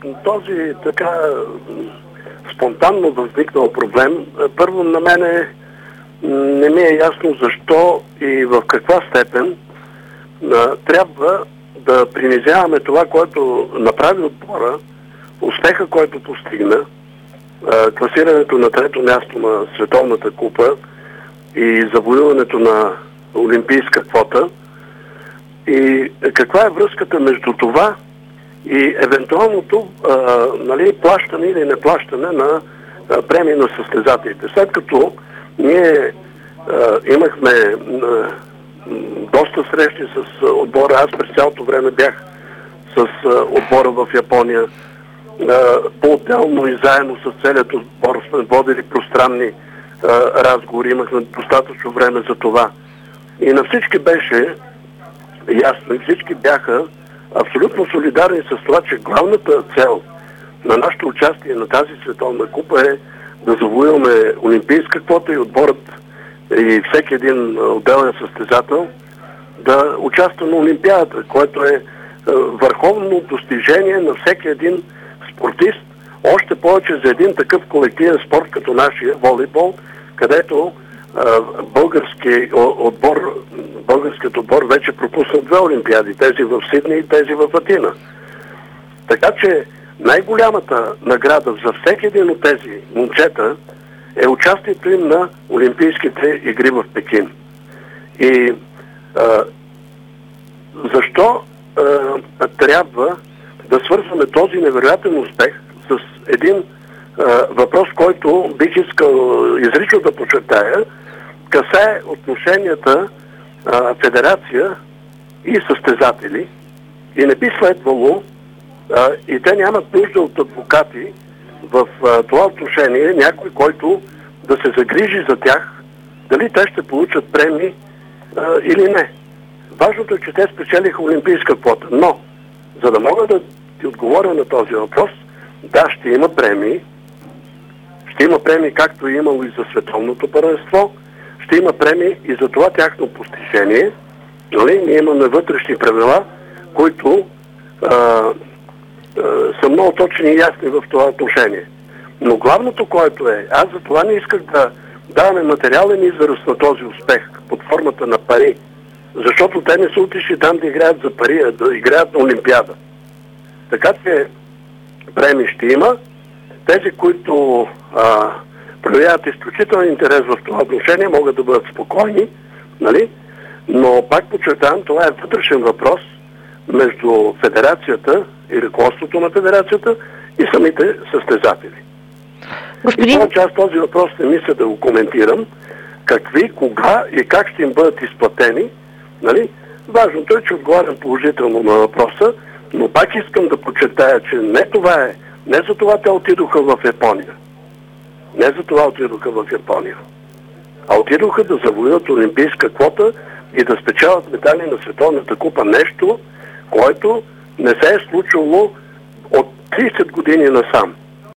този така спонтанно възникнал проблем, първо на мене не ми е ясно защо и в каква степен трябва да принизяваме това, което направи отбора, успеха, който постигна, класирането на трето място на Световната купа и завоюването на олимпийска квота. И каква е връзката между това и евентуалното плащане или неплащане на премии на състезателите. След като ние имахме доста срещи с отбора, аз през цялото време бях с отбора в Япония, по-отделно и заедно с целият отбор сме водили пространни разговори, имахме достатъчно време за това. И на всички беше ясно и всички бяха абсолютно солидарни с това, че главната цел на нашето участие на тази световна купа е да завоюваме олимпийска квота и отборът и всеки един отделен състезател да участва на Олимпиадата, което е върховно достижение на всеки един спортист, още повече за един такъв колективен спорт като нашия волейбол, където българският отбор вече пропусна 2 олимпиади, тези в Сидни и тези в Атина. Така че най-голямата награда за всеки един от тези момчета е участието им на Олимпийските игри в Пекин. И защо трябва да свързваме този невероятен успех с един въпрос, който бих искал изрично да подчертая, касае отношенията федерация и състезатели и не би следвало и те нямат нужда от адвокати в това отношение, някой, който да се загрижи за тях, дали те ще получат премии или не. Важното е, че те спечелиха олимпийска квота, но за да мога да ти отговоря на този въпрос, да, ще има премии. Ще има премии, както е имало и за световното първенство. Ще има премии и за това тяхно постижение. Нали? Ние имаме вътрешни правила, които са много точни и ясни в това отношение. Но главното, което е, аз за това не исках да даваме материален израз на този успех под формата на пари, защото те не са отишли там да играят за пари, а да играят на Олимпиада. Така че премии ще има. Тези, които проявяват изключителен интерес в това отношение, могат да бъдат спокойни, нали? Но пак подчертавам, това е вътрешен въпрос между федерацията и ръководството на федерацията и самите състезатели. И това, че аз този въпрос не мисля да го коментирам, какви, кога и как ще им бъдат изплатени, нали? Важното е, че отговарям положително на въпроса, но пак искам да подчертая, че не за това те отидоха в Япония. Не за това отидоха в Япония. А отидоха да завоюват олимпийска квота и да спечелят медали на Световната купа. Нещо, което не се е случило от 30 години насам.